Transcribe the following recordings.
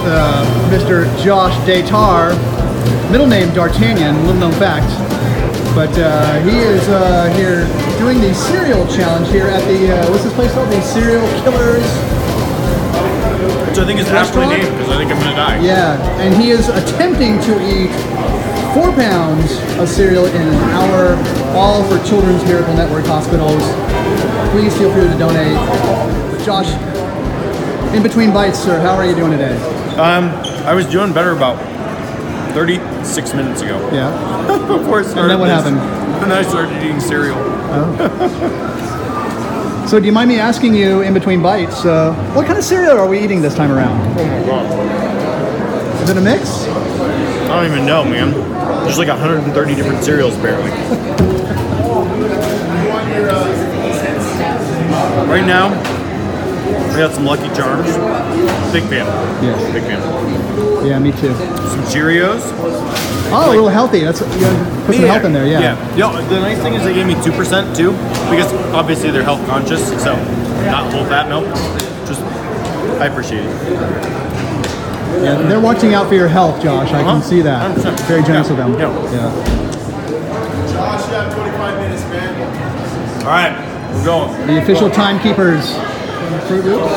Mr. Josh Datar, middle name D'Artagnan, little known fact. But he is here doing the cereal challenge here at the, what's this place called? The Cereal Killers. Which I think is aptly named because I think I'm going to die. Yeah, and he is attempting to eat 4 pounds of cereal in an hour, all for Children's Miracle Network hospitals. Please feel free to donate. Josh, in between bites, sir, how are you doing today? I was doing better about 36 minutes ago. Yeah. Before I started. And then what happened? And then I started eating cereal. Oh. So do you mind me asking you, in between bites, what kind of cereal are we eating this time around? Oh my god. Is it a mix? I don't even know, man. There's like 130 different cereals, apparently. Right now, we got some Lucky Charms. Big fan. Yes. Big fan. Yeah, me too. Some Cheerios. Oh, a little healthy. That's you gotta put some health in there. Yeah. The nice thing is they gave me 2% too, because obviously they're health conscious, so not full fat milk. Just, I appreciate it. Yeah, they're watching out for your health, Josh. I can see that. 100%. Very generous of them. Yeah. Josh, you have 25 minutes, man. All right, we're going. The official timekeepers. Fruit Loops.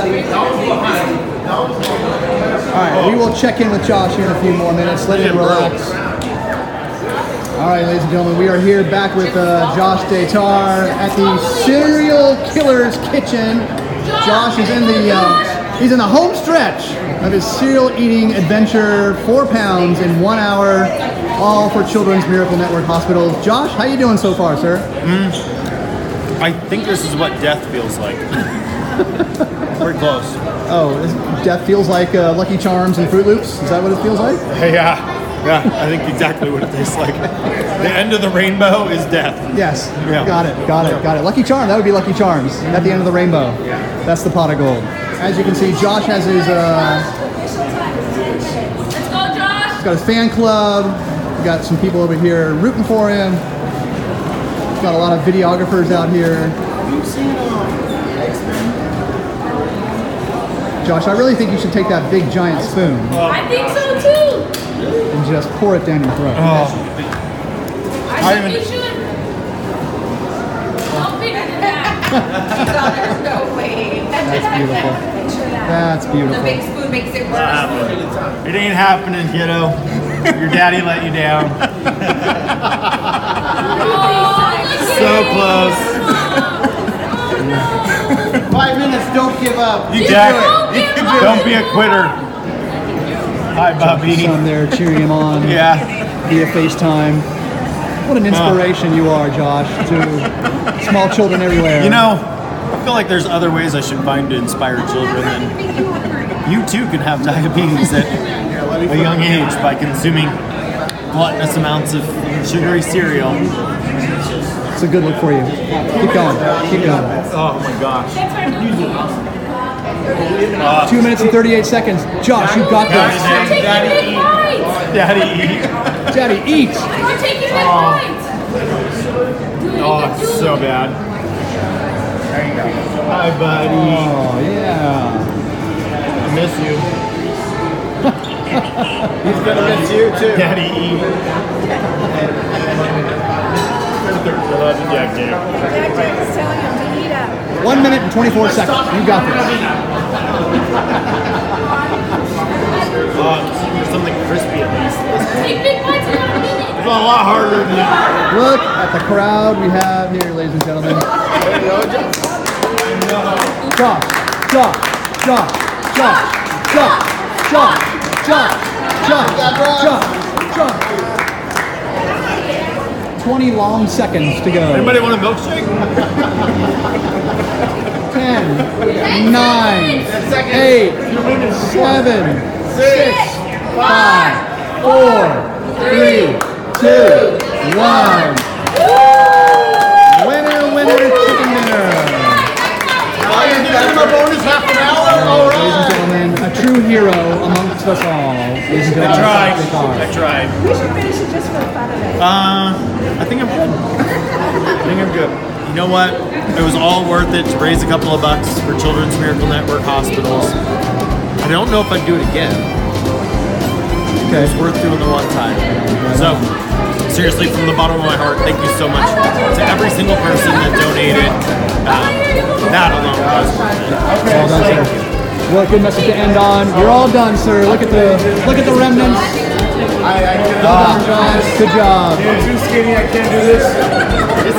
All right, we will check in with Josh here in a few more minutes. Let him relax. All right, ladies and gentlemen, we are here back with Josh Datar at the Cereal Killers Kitchen. Josh is in the he's in the home stretch of his cereal eating adventure. 4 pounds in 1 hour, all for Children's Miracle Network hospitals. Josh, how you doing so far, sir? I think this is what death feels like. We're close. Oh, death feels like Lucky Charms and Fruit Loops? Is that what it feels like? Yeah, I think exactly what it tastes like. The end of the rainbow is death. Yes. Yeah. Got it. Lucky Charm, that would be Lucky Charms at the end of the rainbow. Yeah. That's the pot of gold. As you can see, Josh has his Let's go, Josh! he's got his fan club. We got some people over here rooting for him. He's got a lot of videographers out here. Josh, I really think you should take that big giant spoon I think so too! and just pour it down your throat. I think you should. I'll figure it out. There's no way. That's beautiful. Picture that. That's The beautiful. big spoon makes it worse. It ain't happening, kiddo. Your daddy let you down. So close. 5 minutes, don't give up. You Jack, don't be a quitter. Hi, Bobby. Son there cheering him on Yeah. via FaceTime. What an inspiration you are, Josh, to small children everywhere. You know, I feel like there's other ways I should find to inspire children, and you too can have diabetes at a young age by consuming gluttonous amounts of sugary cereal. It's a good look for you. Keep going. Keep going. Oh my gosh. 2 minutes and 38 seconds. Josh, you got this. Daddy eat. Daddy, eat. We're taking big bites! Oh, it's so bad. There you go. Hi, buddy. Oh, yeah. I miss you. He's gonna miss you too. Daddy eat. Jack Jam. Jack Jack is telling him to eat up. 1 minute and 24 seconds. You got this. Something crispy at least. Take big bites in a minute! It's a lot harder than that. Look at the crowd we have here, ladies and gentlemen. Josh, Josh, Josh, Josh, Josh, Josh, Josh, Josh, Josh, Josh. 20 long seconds to go. Anybody want a milkshake? 10, 9, 8, 7, 6, 5, 4, 3, 2, 1. Winner, winner, chicken dinner. Bonus half an hour. Ladies and gentlemen, a true hero amongst us all. Ladies and I gentlemen, tried. We should finish it just for the fun of it. I think I'm good. You know what? It was all worth it to raise a couple of bucks for Children's Miracle Network hospitals. I don't know if I'd do it again. Okay. It was worth doing the one time. So, seriously, from the bottom of my heart, thank you so much to every single person that donated. That alone was worth it. Well done, sir. What a good message to end on. You're all done, sir. Look at the remnants. I Well done, Josh. Good job. I'm too skinny, I can't do this.